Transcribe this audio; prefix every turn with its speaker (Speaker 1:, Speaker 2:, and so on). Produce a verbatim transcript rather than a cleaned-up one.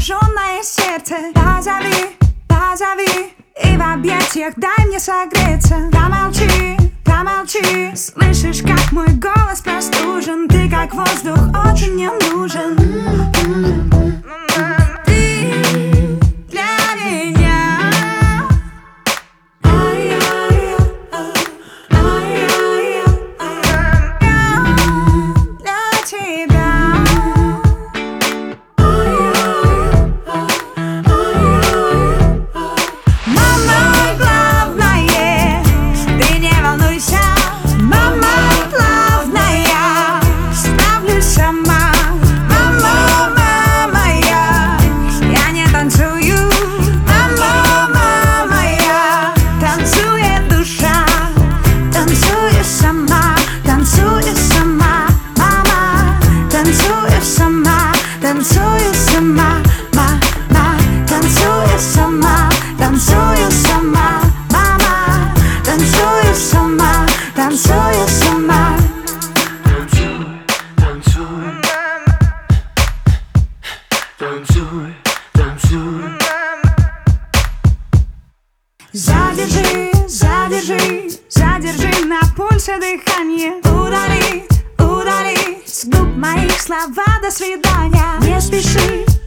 Speaker 1: обнаженное сердце. Позови, позови, и в объятиях дай мне согреться. Промолчи, промолчи, слышишь, как мой голос простужен. Ты как воздух очень мне нужен. Танцую сама, мама, танцую сама, танцую сама, мама, танцую сама, танцую сама.
Speaker 2: Танцуй, танцуй, танцуй, танцуй.
Speaker 1: Задержи, задержи, задержи на пульсе дыхание. Удали, удали с губ моих слова до свидания. Не спеши,